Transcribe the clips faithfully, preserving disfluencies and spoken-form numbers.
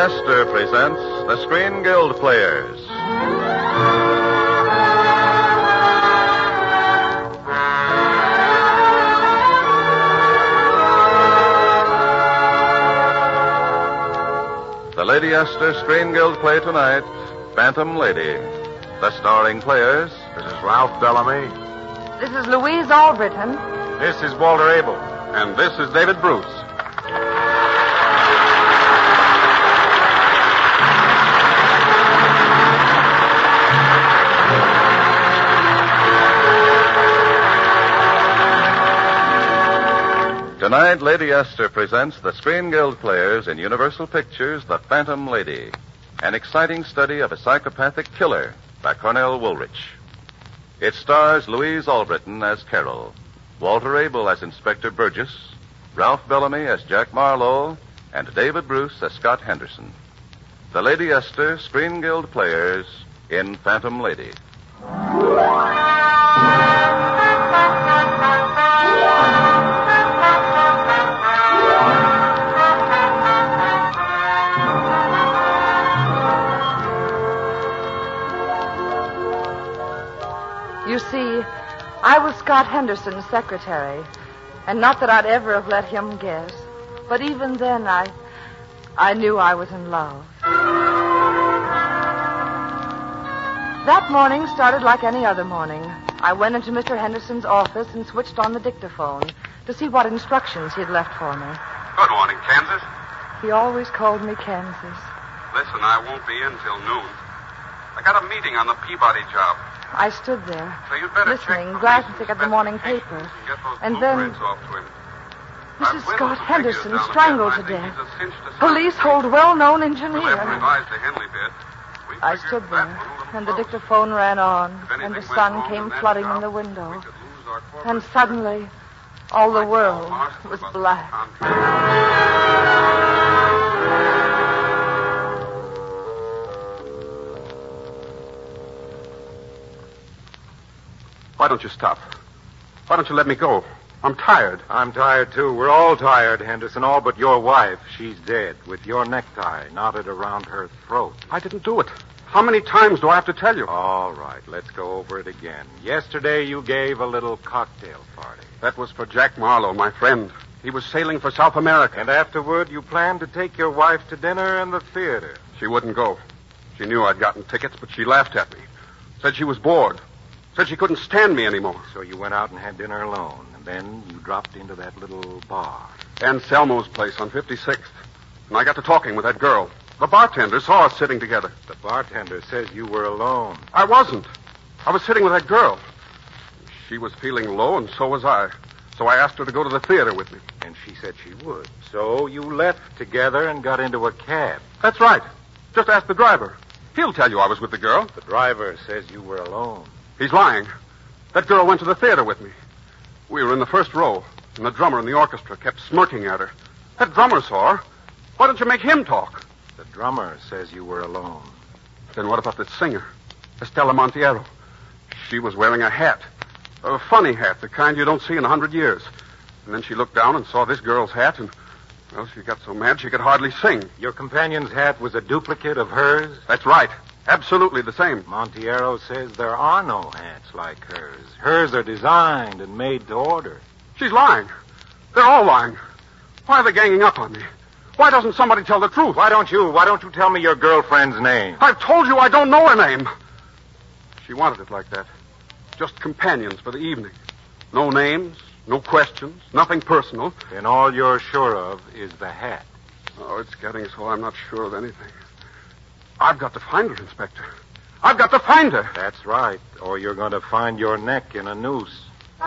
Esther presents the Screen Guild Players. The Lady Esther Screen Guild play tonight, Phantom Lady. The starring players... This is Ralph Bellamy. This is Louise Albritton. This is Walter Abel. And this is David Bruce. Tonight, Lady Esther presents the Screen Guild Players in Universal Pictures' The Phantom Lady, an exciting study of a psychopathic killer by Cornell Woolrich. It stars Louise Albritton as Carol, Walter Abel as Inspector Burgess, Ralph Bellamy as Jack Marlowe, and David Bruce as Scott Henderson. The Lady Esther Screen Guild Players in Phantom Lady. You see, I was Scott Henderson's secretary, and not that I'd ever have let him guess, but even then I, I knew I was in love. That morning started like any other morning. I went into Mister Henderson's office and switched on the dictaphone to see what instructions he'd left for me. Good morning, Kansas. He always called me Kansas. Listen, I won't be in till noon. I got a meeting on the Peabody job. I stood there, So you'd better listening, check glancing at the morning paper. Get those And then blueprints off to him. Missus I've whittled Scott some Henderson figures down strangled to again. I think death. he's a cinch to Police something. hold well-known We'll have to engineer. revise the Henley bit. We I figured stood that there, one a little and the close. dictaphone ran on, If and anything the went sun wrong came in that flooding job, in the we window. could lose our corporate And suddenly, all the world Marshall was about the black. contract. Why don't you stop? Why don't you let me go? I'm tired. I'm tired, too. We're all tired, Henderson, all but your wife. She's dead, with your necktie knotted around her throat. I didn't do it. How many times do I have to tell you? All right, let's go over it again. Yesterday you gave a little cocktail party. That was for Jack Marlowe, my friend. He was sailing for South America. And afterward, you planned to take your wife to dinner and the theater. She wouldn't go. She knew I'd gotten tickets, but she laughed at me. Said she was bored. Said she couldn't stand me anymore. So you went out and had dinner alone. And then you dropped into that little bar. Anselmo's place on fifty-sixth. And I got to talking with that girl. The bartender saw us sitting together. The bartender says you were alone. I wasn't. I was sitting with that girl. She was feeling low, and so was I. So I asked her to go to the theater with me. And she said she would. So you left together and got into a cab. That's right. Just ask the driver. He'll tell you I was with the girl. The driver says you were alone. He's lying. That girl went to the theater with me. We were in the first row, and the drummer in the orchestra kept smirking at her. That drummer saw her. Why don't you make him talk? The drummer says you were alone. Then what about that singer, Estella Montiero? She was wearing a hat. A funny hat, the kind you don't see in a hundred years. And then she looked down and saw this girl's hat, and, well, she got so mad she could hardly sing. Your companion's hat was a duplicate of hers? That's right. Absolutely the same. Montiero says there are no hats like hers. Hers are designed and made to order. She's lying. They're all lying. Why are they ganging up on me? Why doesn't somebody tell the truth? Why don't you? Why don't you tell me your girlfriend's name? I've told you I don't know her name. She wanted it like that. Just companions for the evening. No names, no questions, nothing personal. Then all you're sure of is the hat. Oh, it's getting so I'm not sure of anything. I've got to find her, Inspector. I've got to find her. That's right, or you're going to find your neck in a noose.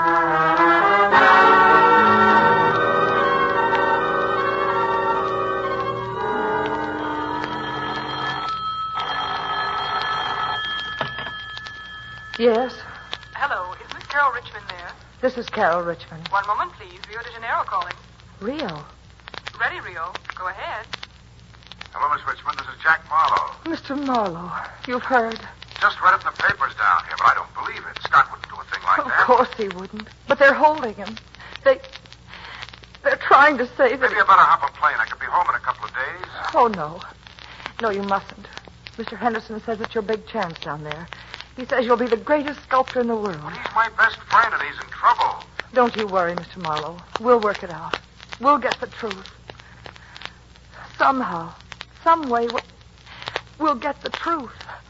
Yes, Hello, is Miss Carol Richmond there? this is Carol Richmond. One moment, please. Rio de Janeiro calling. Rio. Ready, Rio. Go ahead. Hello, Miss Richmond. This is Jack Marlowe. Mister Marlowe, you've heard. Just read it in the papers down here, but I don't believe it. Scott wouldn't do a thing like Of that. course he wouldn't. But they're holding him. They... They're trying to say that... Maybe I better hop a plane. I could be home in a couple of days. Oh, no. No, you mustn't. Mister Henderson says it's your big chance down there. He says you'll be the greatest sculptor in the world. But he's my best friend, and he's in trouble. Don't you worry, Mister Marlowe. We'll work it out. We'll get the truth. Somehow, some way, we'll, we'll get the truth.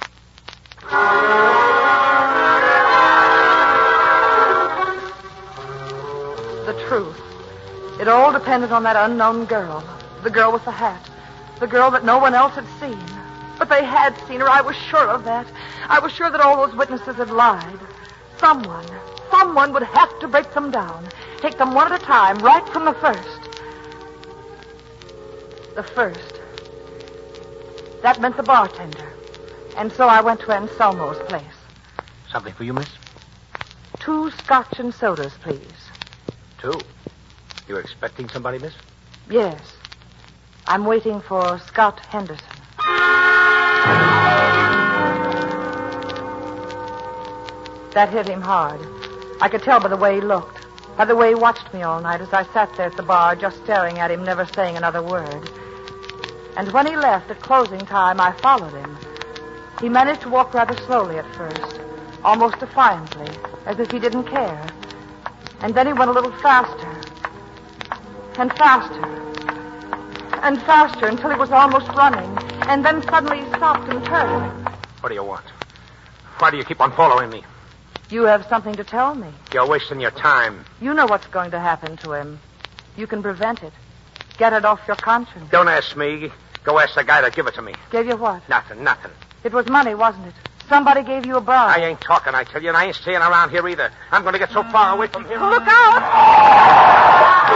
The truth. It all depended on that unknown girl. The girl with the hat. The girl that no one else had seen. But they had seen her. I was sure of that. I was sure that all those witnesses had lied. Someone, someone would have to break them down. Take them one at a time, right from the first. The first. That meant the bartender. And so I went to Anselmo's place. Something for you, miss? Two scotch and sodas, please. Two. You expecting somebody, miss? Yes. I'm waiting for Scott Henderson. That hit him hard. I could tell by the way he looked, by the way he watched me all night as I sat there at the bar just staring at him, never saying another word. And when he left at closing time, I followed him. He managed to walk rather slowly at first, almost defiantly, as if he didn't care. And then he went a little faster, and faster, and faster until he was almost running. And then suddenly he stopped and turned. What do you want? Why do you keep on following me? You have something to tell me. You're wasting your time. You know what's going to happen to him. You can prevent it. Get it off your conscience. Don't ask me. Go ask the guy to give it to me. Gave you what? Nothing, nothing. It was money, wasn't it? Somebody gave you a bribe. I ain't talking, I tell you, and I ain't staying around here either. I'm going to get so far away from here. Look out!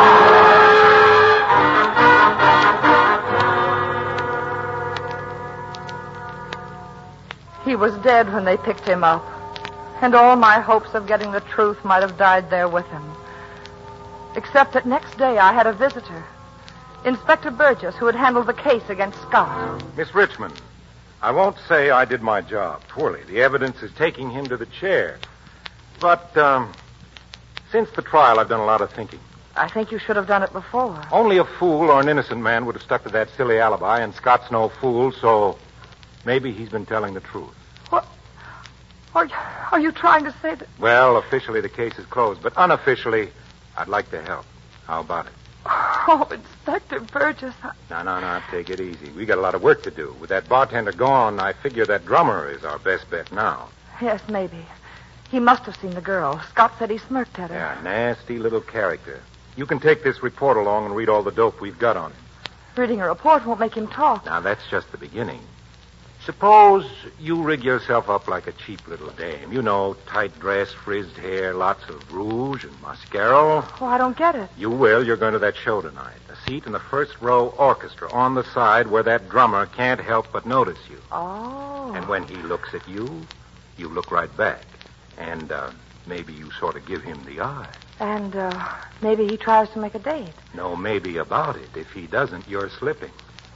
He was dead when they picked him up, and all my hopes of getting the truth might have died there with him. Except that next day I had a visitor, Inspector Burgess, who had handled the case against Scott. Miss Richmond, I won't say I did my job poorly. The evidence is taking him to the chair. But, um, since the trial, I've done a lot of thinking. I think you should have done it before. Only a fool or an innocent man would have stuck to that silly alibi, and Scott's no fool, so maybe he's been telling the truth. What? Are you, are you trying to say that... Well, officially the case is closed, but unofficially, I'd like to help. How about it? Oh, Inspector Burgess. I... No, no, no, take it easy. We got a lot of work to do. With that bartender gone, I figure that drummer is our best bet now. Yes, maybe. He must have seen the girl. Scott said he smirked at her. Yeah, nasty little character. You can take this report along and read all the dope we've got on him. Reading a report won't make him talk. Now, that's just the beginning. Suppose you rig yourself up like a cheap little dame. You know, tight dress, frizzed hair, lots of rouge and mascara. Oh, I don't get it. You will. You're going to that show tonight. A seat in the first row orchestra on the side where that drummer can't help but notice you. Oh. And when he looks at you, you look right back. And uh, maybe you sort of give him the eye. And uh, maybe he tries to make a date. No maybe about it. If he doesn't, you're slipping.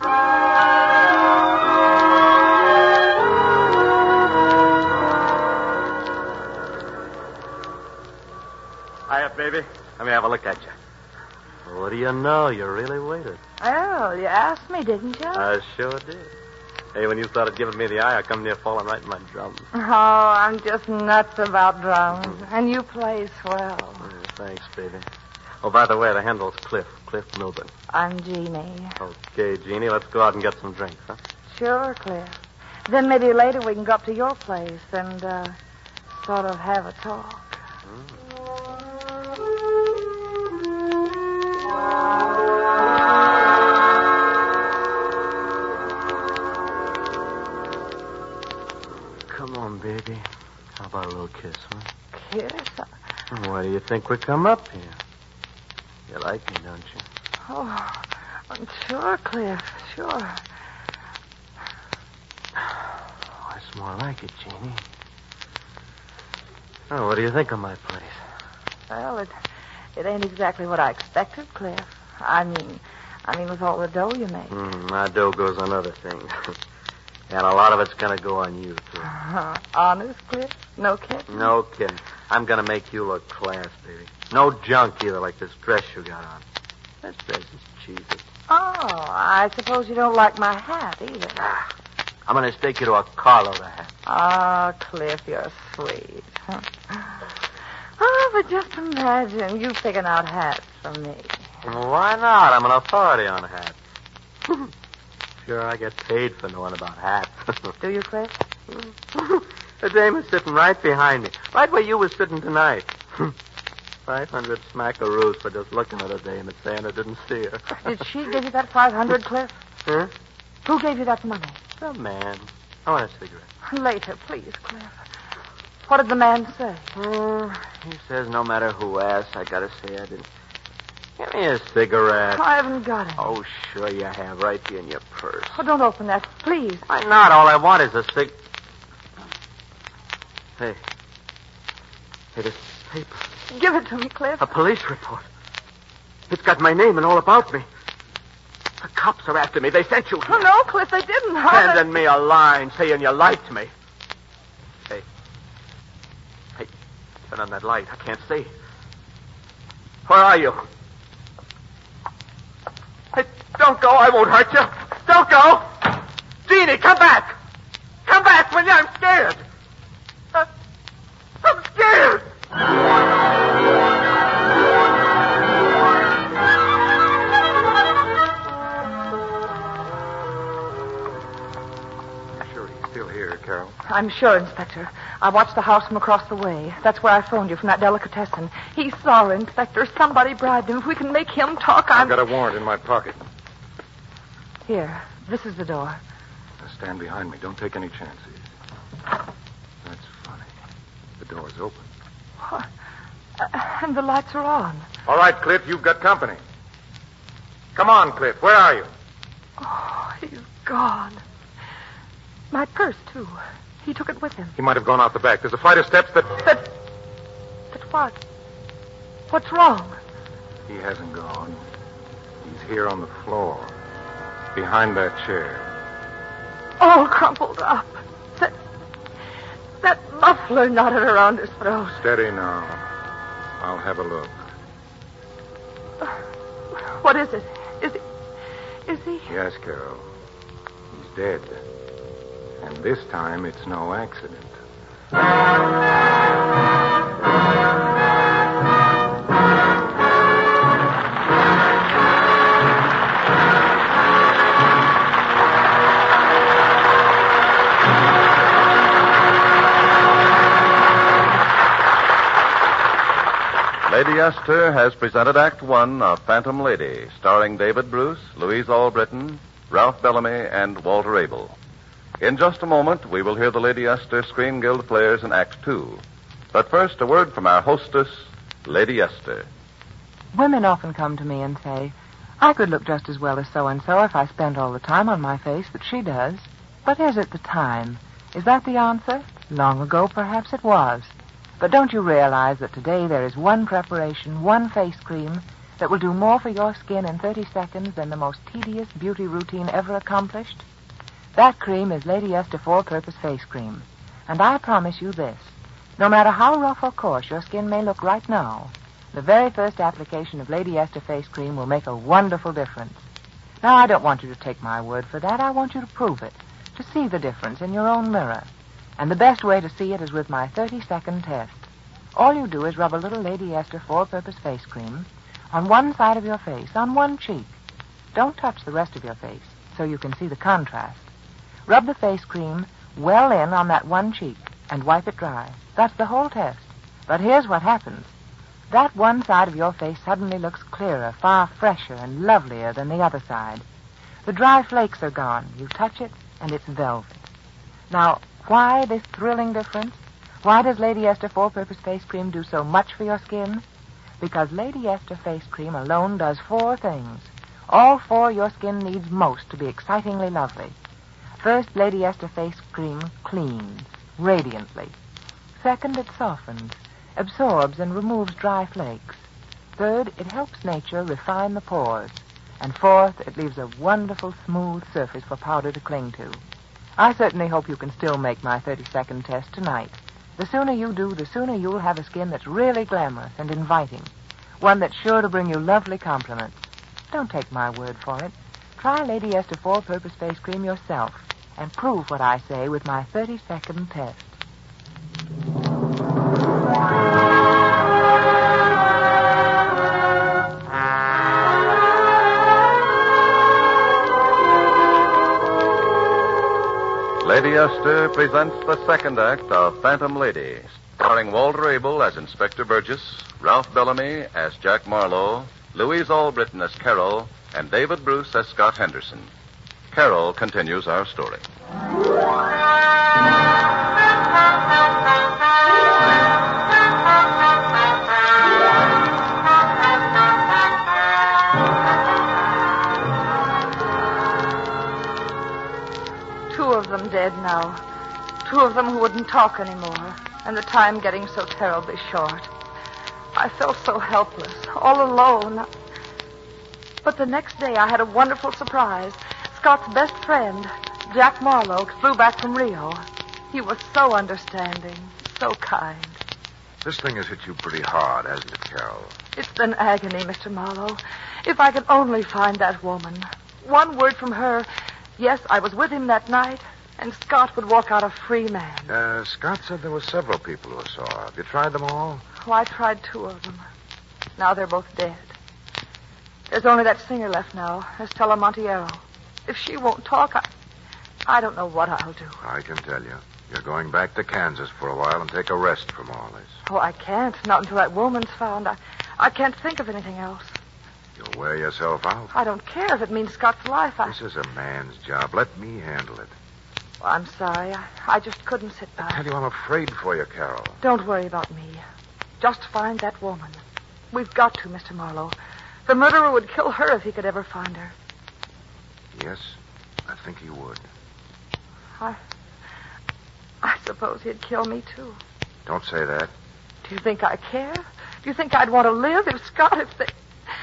Hiya, baby. Let me have a look at you. What do you know? You really waited. Oh, you asked me, didn't you? I sure did. Hey, when you started giving me the eye, I come near falling right in my drums. Oh, I'm just nuts about drums. Mm-hmm. And you play swell. Yeah, thanks, baby. Oh, by the way, the handle's Cliff. Cliff Milburn. I'm Jeannie. Okay, Jeannie, let's go out and get some drinks, huh? Sure, Cliff. Then maybe later we can go up to your place and uh, sort of have a talk. Mm. Come on, baby. How about a little kiss, huh? Kiss? Why do you think we come up here? You like me, don't you? Oh, sure, Cliff, sure. Oh, it's more like it, Jeannie. Oh, what do you think of my place? Well, it it ain't exactly what I expected, Cliff. I mean, I mean, with all the dough you make. Mm, my dough goes on other things. And a lot of it's going to go on you, too. Uh, honest, Cliff? No kidding? No kidding. I'm going to make you look class, baby. No junk, either, like this dress you got on. This place is cheesy. Oh, I suppose you don't like my hat either. Ah, I'm going to stake you to a carload of hats. Ah, Cliff, you're sweet. Oh, but just imagine you picking out hats for me. Why not? I'm an authority on hats. Sure, I get paid for knowing about hats. Do you, Cliff? The dame is sitting right behind me, right where you were sitting tonight. Five hundred smackaroos for just looking at a dame and saying I didn't see her. Did she give you that five hundred, Cliff? Huh? Who gave you that money? The man. I want a cigarette. Later, please, Cliff. What did the man say? Oh, he says no matter who asks, I gotta say I didn't. Give me a cigarette. I haven't got it. Oh, sure you have, right here in your purse. Oh, don't open that, please. Why not? All I want is a cig... Hey. Hey, this paper. Give it to me, Cliff. A police report. It's got my name and all about me. The cops are after me. They sent you here. Oh, no, Cliff, they didn't. Sending me a line saying you liked me. Hey. Hey, turn on that light. I can't see. Where are you? Hey, don't go. I won't hurt you. Don't go. Jeannie, come back. Come back, will you? I'm scared. Uh, I'm scared. Sure he's still here, Carol. I'm sure, Inspector. I watched the house from across the way. That's where I phoned you, from that delicatessen. He saw her, Inspector. Somebody bribed him. If we can make him talk, I'm... I've got a warrant in my pocket. Here, this is the door. Now stand behind me. Don't take any chances. That's funny. The door's open. What? Uh, and the lights are on. All right, Cliff, you've got company. Come on, Cliff. Where are you? Oh, he's gone. My purse, too. He took it with him. He might have gone out the back. There's a flight of steps that... But... But what? What's wrong? He hasn't gone. He's here on the floor. Behind that chair. All crumpled up. That... That muffler knotted around his throat. Steady now. I'll have a look. What is it? Is he... Is he... Yes, Carol. He's dead. And this time it's no accident. Lady Esther has presented Act One of Phantom Lady, starring David Bruce, Louise Albritton, Ralph Bellamy, and Walter Abel. In just a moment, we will hear the Lady Esther Screen Guild players in Act Two. But first, a word from our hostess, Lady Esther. Women often come to me and say, I could look just as well as so-and-so if I spent all the time on my face that she does. But is it the time? Is that the answer? Long ago, perhaps it was. But don't you realize that today there is one preparation, one face cream, that will do more for your skin in thirty seconds than the most tedious beauty routine ever accomplished? That cream is Lady Esther Four-Purpose Face Cream. And I promise you this. No matter how rough or coarse your skin may look right now, the very first application of Lady Esther Face Cream will make a wonderful difference. Now, I don't want you to take my word for that. I want you to prove it, to see the difference in your own mirror. And the best way to see it is with my thirty-second test. All you do is rub a little Lady Esther Four-Purpose Face Cream on one side of your face, on one cheek. Don't touch the rest of your face, so you can see the contrast. Rub the face cream well in on that one cheek and wipe it dry. That's the whole test. But here's what happens. That one side of your face suddenly looks clearer, far fresher and lovelier than the other side. The dry flakes are gone. You touch it, and it's velvet. Now, why this thrilling difference? Why does Lady Esther Four-Purpose Face Cream do so much for your skin? Because Lady Esther Face Cream alone does four things. All four your skin needs most to be excitingly lovely. First, Lady Esther Face Cream cleans, radiantly. Second, it softens, absorbs and removes dry flakes. Third, it helps nature refine the pores. And fourth, it leaves a wonderful smooth surface for powder to cling to. I certainly hope you can still make my thirty-second test tonight. The sooner you do, the sooner you'll have a skin that's really glamorous and inviting. One that's sure to bring you lovely compliments. Don't take my word for it. Try Lady Esther Four-Purpose Face Cream yourself and prove what I say with my thirty-second test. Lady Esther presents the second act of Phantom Lady, starring Walter Abel as Inspector Burgess, Ralph Bellamy as Jack Marlowe, Louise Albritton as Carol, and David Bruce as Scott Henderson. Carol continues our story. Two of them dead now. Two of them who wouldn't talk anymore, and the time getting so terribly short. I felt so helpless, all alone. But the next day I had a wonderful surprise. Scott's best friend, Jack Marlowe, flew back from Rio. He was so understanding, so kind. This thing has hit you pretty hard, hasn't it, Carol? It's been agony, Mister Marlowe. If I could only find that woman. One word from her. Yes, I was with him that night, and Scott would walk out a free man. Uh, Scott said there were several people who saw her. Have you tried them all? Oh, I tried two of them. Now they're both dead. There's only that singer left now, Estella Montiero. If she won't talk, I, I don't know what I'll do. I can tell you. You're going back to Kansas for a while and take a rest from all this. Oh, I can't. Not until that woman's found. I, I can't think of anything else. You'll wear yourself out. I don't care if it means Scott's life. I... This is a man's job. Let me handle it. Well, I'm sorry. I, I just couldn't sit by. I tell you, I'm afraid for you, Carol. Don't worry about me. Just find that woman. We've got to, Mister Marlowe. The murderer would kill her if he could ever find her. Yes, I think he would. I... I suppose he'd kill me, too. Don't say that. Do you think I care? Do you think I'd want to live if Scott, if they...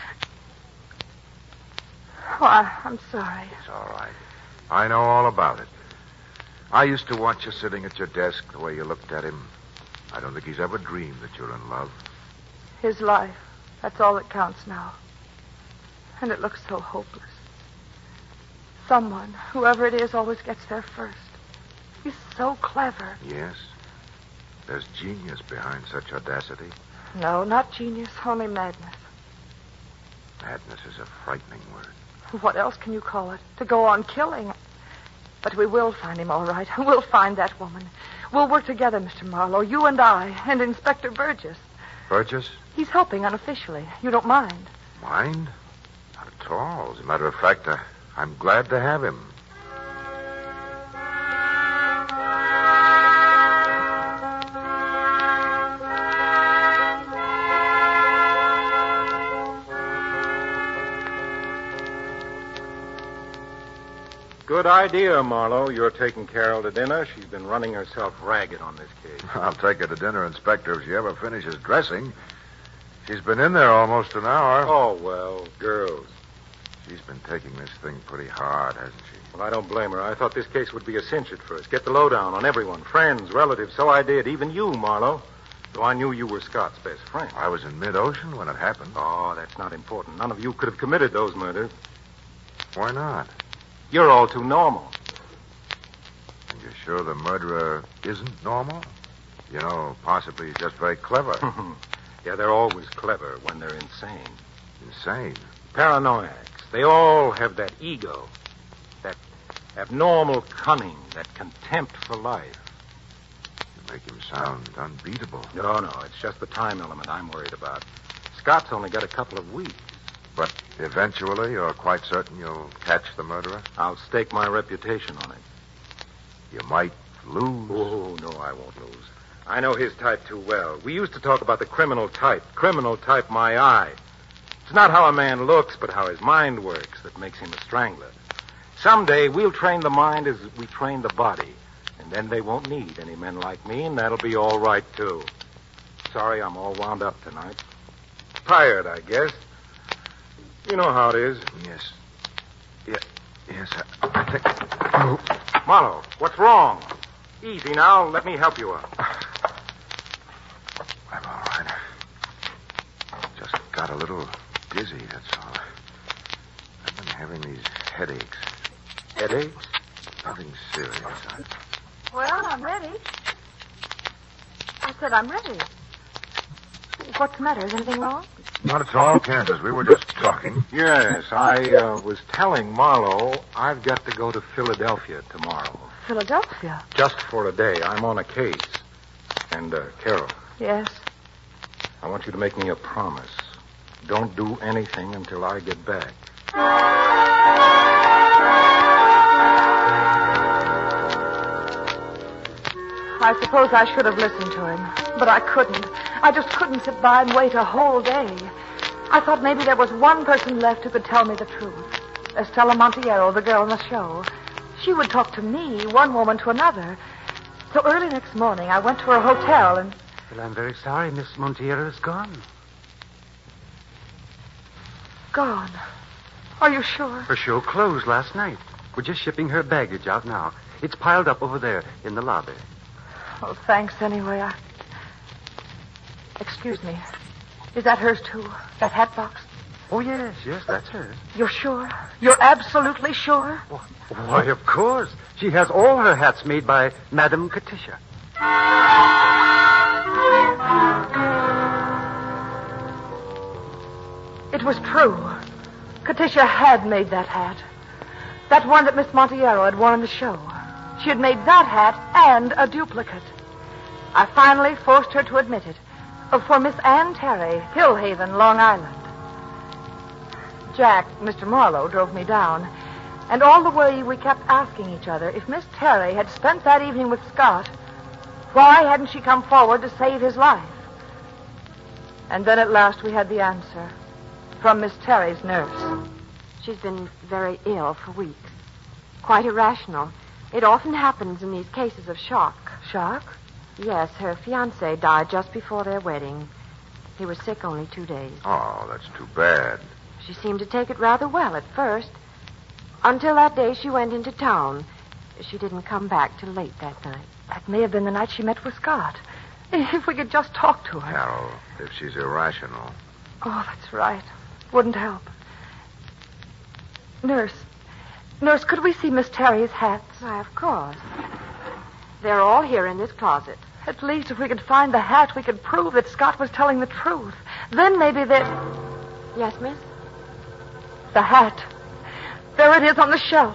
Oh, I, I'm sorry. It's all right. I know all about it. I used to watch you sitting at your desk, the way you looked at him. I don't think he's ever dreamed that you're in love. His life, that's all that counts now. And it looks so hopeless. Someone, whoever it is, always gets there first. He's so clever. Yes. There's genius behind such audacity. No, not genius, only madness. Madness is a frightening word. What else can you call it? To go on killing. But we will find him, all right. We'll find that woman. We'll work together, Mister Marlowe, you and I, and Inspector Burgess. Burgess? He's helping unofficially. You don't mind? Mind? Not at all. As a matter of fact, I, I'm glad to have him. Good idea, Marlowe. You're taking Carol to dinner. She's been running herself ragged on this case. I'll take her to dinner, Inspector, if she ever finishes dressing. She's been in there almost an hour. Oh, well, girls. She's been taking this thing pretty hard, hasn't she? Well, I don't blame her. I thought this case would be a cinch at first. Get the lowdown on everyone, friends, relatives. So I did. Even you, Marlowe. Though I knew you were Scott's best friend. I was in mid-ocean when it happened. Oh, that's not important. None of you could have committed those murders. Why not? You're all too normal. And you're sure the murderer isn't normal? You know, possibly he's just very clever. Yeah, they're always clever when they're insane. Insane? Paranoiacs. They all have that ego, that abnormal cunning, that contempt for life. You make him sound unbeatable. No, no, it's just the time element I'm worried about. Scott's only got a couple of weeks. But eventually, you're quite certain you'll catch the murderer? I'll stake my reputation on it. You might lose. Oh, no, I won't lose. I know his type too well. We used to talk about the criminal type. Criminal type, my eye. It's not how a man looks, but how his mind works that makes him a strangler. Someday, we'll train the mind as we train the body. And then they won't need any men like me, and that'll be all right, too. Sorry I'm all wound up tonight. Tired, I guess. You know how it is. Yes. Yeah. Yes, I, I think... Oh. Marlowe, what's wrong? Easy now. Let me help you up. I'm all right. Just got a little dizzy, that's all. I've been having these headaches. Headaches? Nothing serious. I... Well, I'm ready. I said I'm ready. What's the matter? Is anything wrong? Not at all, Kansas. We were just talking. Yes, I uh, was telling Marlowe I've got to go to Philadelphia tomorrow. Philadelphia? Just for a day. I'm on a case. And, uh, Carol. Yes? I want you to make me a promise. Don't do anything until I get back. I suppose I should have listened to him, but I couldn't. I just couldn't sit by and wait a whole day. I thought maybe there was one person left who could tell me the truth. Estella Montiero, the girl in the show. She would talk to me, one woman to another. So early next morning, I went to her hotel and... Well, I'm very sorry Miss Montiero is gone. Gone? Are you sure? Her show closed last night. We're just shipping her baggage out now. It's piled up over there in the lobby. Oh, thanks anyway. I... Excuse me. Is that hers, too? That hat box? Oh, yes, yes, that's hers. You're sure? You're absolutely sure? Why, of course. She has all her hats made by Madame Katisha. It was true. Katisha had made that hat. That one that Miss Montiero had worn in the show. She had made that hat and a duplicate. I finally forced her to admit it. For Miss Ann Terry, Hillhaven, Long Island. Jack, Mister Marlowe, drove me down. And all the way we kept asking each other if Miss Terry had spent that evening with Scott, why hadn't she come forward to save his life? And then at last we had the answer. From Miss Terry's nurse. She's been very ill for weeks. Quite irrational. It often happens in these cases of shock. Shock? Yes, her fiancé died just before their wedding. He was sick only two days. Oh, that's too bad. She seemed to take it rather well at first. Until that day she went into town. She didn't come back till late that night. That may have been the night she met with Scott. If we could just talk to her. Carol, if she's irrational. Oh, that's right. Wouldn't help. Nurse. Nurse, could we see Miss Terry's hats? Why, of course. They're all here in this closet. At least if we could find the hat, we could prove that Scott was telling the truth. Then maybe that... Yes, miss? The hat. There it is on the shelf.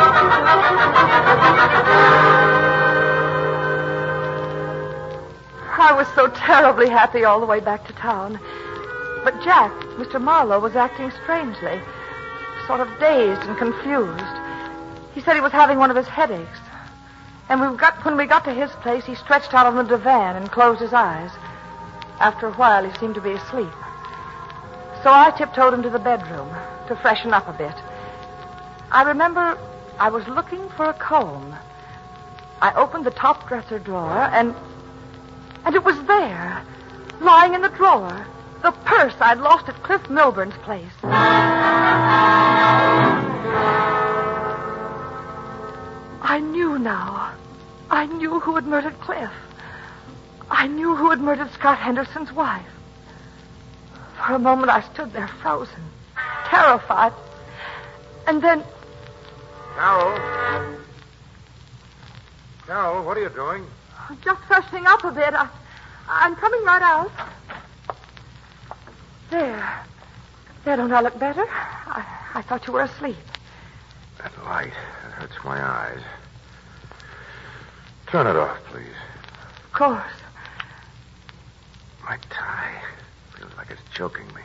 I was so terribly happy all the way back to town. But Jack, Mister Marlowe, was acting strangely. Sort of dazed and confused. He said he was having one of his headaches. And we got, when we got to his place, he stretched out on the divan and closed his eyes. After a while, he seemed to be asleep. So I tiptoed into the bedroom to freshen up a bit. I remember I was looking for a comb. I opened the top dresser drawer, and... And it was there, lying in the drawer. The purse I'd lost at Cliff Milburn's place. I knew now. I knew who had murdered Cliff. I knew who had murdered Scott Henderson's wife. For a moment I stood there frozen, terrified. And then... Carol? Carol, what are you doing? Just freshening up a bit. I, I'm coming right out. There. There, don't I look better? I, I thought you were asleep. That light, it hurts my eyes. Turn it off, please. Of course. My tie feels like it's choking me.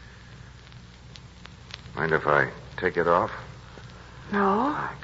Mind if I take it off? No. Thanks.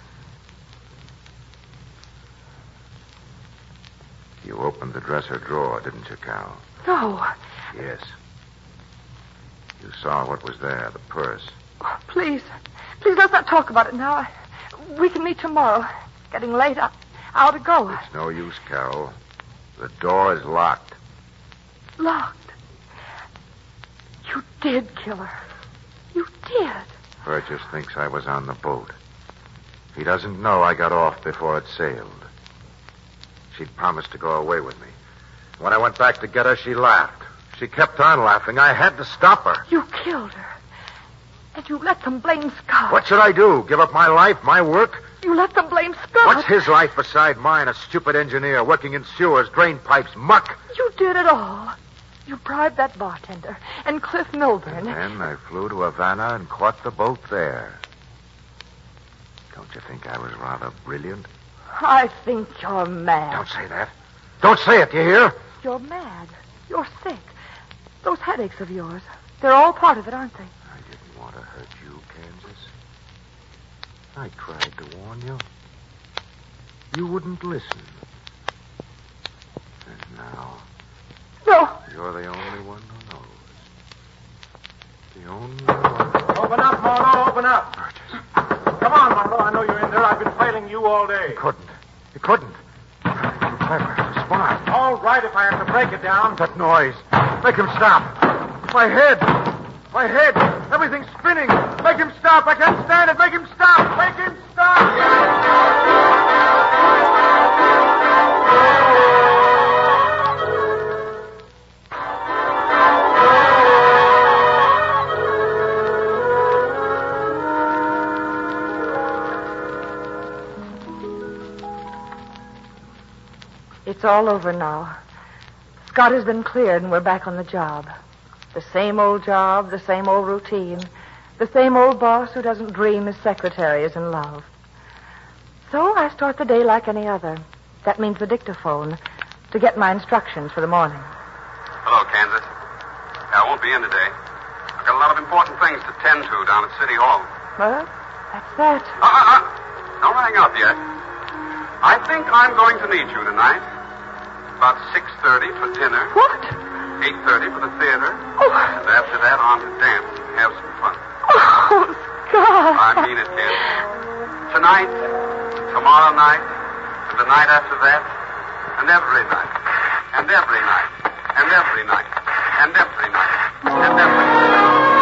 You opened the dresser drawer, didn't you, Carol? No. Yes. You saw what was there, the purse. Oh, please. Please, let's not talk about it now. I, we can meet tomorrow. It's getting late. I, I ought to go. It's no use, Carol. The door is locked. Locked? You did kill her. You did. Burgess thinks I was on the boat. He doesn't know I got off before it sailed. She'd promised to go away with me. When I went back to get her, she laughed. She kept on laughing. I had to stop her. You killed her. And you let them blame Scott. What should I do? Give up my life, my work? You let them blame Scott. What's his life beside mine? A stupid engineer working in sewers, drain pipes, muck. You did it all. You bribed that bartender and Cliff Milburn. And I flew to Havana and caught the boat there. Don't you think I was rather brilliant? I think you're mad. Don't say that. Don't say it, do you hear? You're mad. You're sick. Those headaches of yours, they're all part of it, aren't they? I didn't want to hurt you, Kansas. I tried to warn you. You wouldn't listen. And now... No. You're the only one who knows. The only one... Open up, Marlowe, open up. Burgess. Come on, Marlowe. I know you're in there. I've been trailing you all day. You couldn't. You couldn't. You're clever. Smart. All right, if I have to break it down. That noise. Make him stop. My head. My head. Everything's spinning. Make him stop. I can't stand it. Make him stop. Make him stop. It's all over now. Scott has been cleared and we're back on the job. The same old job, the same old routine, the same old boss who doesn't dream his secretary is in love. So I start the day like any other. That means the dictaphone to get my instructions for the morning. Hello, Kansas. I won't be in today. I've got a lot of important things to tend to down at City Hall. Well, that's that. Uh, uh, uh. Don't hang up yet. I think I'm going to need you tonight. About six thirty for dinner. What? eight thirty for the theater. Oh. And after that, on to dance and have some fun. Oh, Scott. I mean it, kid. Tonight, tomorrow night, and the night after that, and every night, and every night, and every night, and every night, and every night.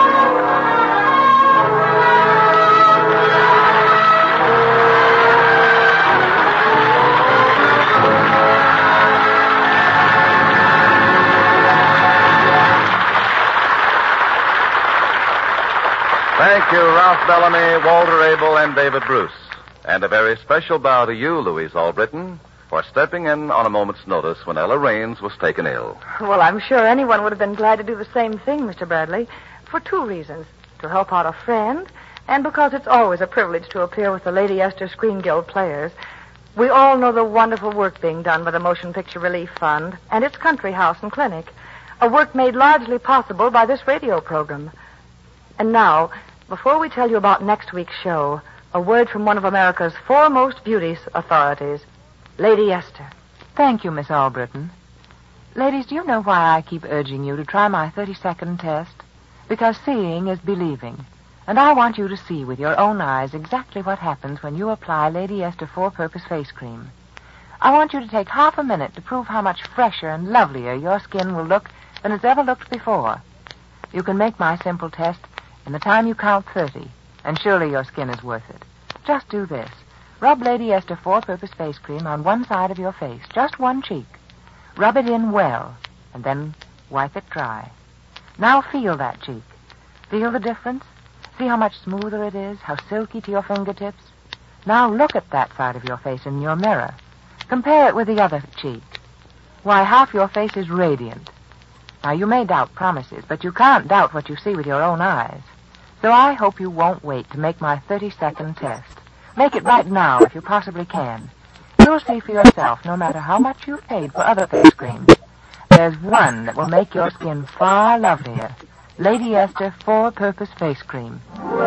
Thank you, Ralph Bellamy, Walter Abel, and David Bruce. And a very special bow to you, Louise Albritton, for stepping in on a moment's notice when Ella Raines was taken ill. Well, I'm sure anyone would have been glad to do the same thing, Mister Bradley, for two reasons. To help out a friend, and because it's always a privilege to appear with the Lady Esther Screen Guild players. We all know the wonderful work being done by the Motion Picture Relief Fund and its country house and clinic, a work made largely possible by this radio program. And now, before we tell you about next week's show, a word from one of America's foremost beauty authorities, Lady Esther. Thank you, Miss Albritton. Ladies, do you know why I keep urging you to try my thirty-second test? Because seeing is believing. And I want you to see with your own eyes exactly what happens when you apply Lady Esther Four-Purpose Face Cream. I want you to take half a minute to prove how much fresher and lovelier your skin will look than it's ever looked before. You can make my simple test in the time you count thirty, and surely your skin is worth it. Just do this. Rub Lady Esther Four-Purpose Face Cream on one side of your face, just one cheek. Rub it in well, and then wipe it dry. Now feel that cheek. Feel the difference? See how much smoother it is, how silky to your fingertips? Now look at that side of your face in your mirror. Compare it with the other cheek. Why, half your face is radiant. Now, you may doubt promises, but you can't doubt what you see with your own eyes. So I hope you won't wait to make my thirty-second test. Make it right now, if you possibly can. You'll see for yourself, no matter how much you've paid for other face creams. There's one that will make your skin far lovelier. Lady Esther Four-Purpose Face Cream.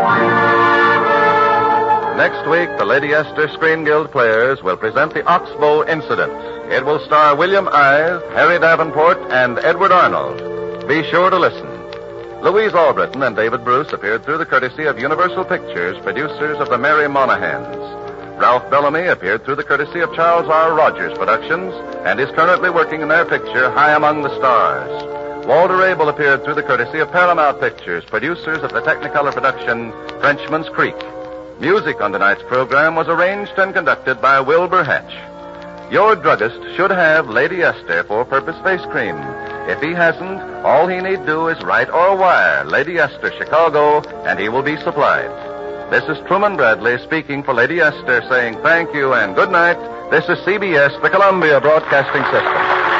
Next week, the Lady Esther Screen Guild players will present the Oxbow Incident. It will star William Eyes, Harry Davenport, and Edward Arnold. Be sure to listen. Louise Albritton and David Bruce appeared through the courtesy of Universal Pictures, producers of The Merry Monahans. Ralph Bellamy appeared through the courtesy of Charles R. Rogers Productions and is currently working in their picture, High Among the Stars. Walter Abel appeared through the courtesy of Paramount Pictures, producers of the Technicolor production, Frenchman's Creek. Music on tonight's program was arranged and conducted by Wilbur Hatch. Your druggist should have Lady Esther Four-Purpose Face Cream. If he hasn't, all he need do is write or wire Lady Esther, Chicago, and he will be supplied. This is Truman Bradley speaking for Lady Esther, saying thank you and good night. This is C B S, the Columbia Broadcasting System.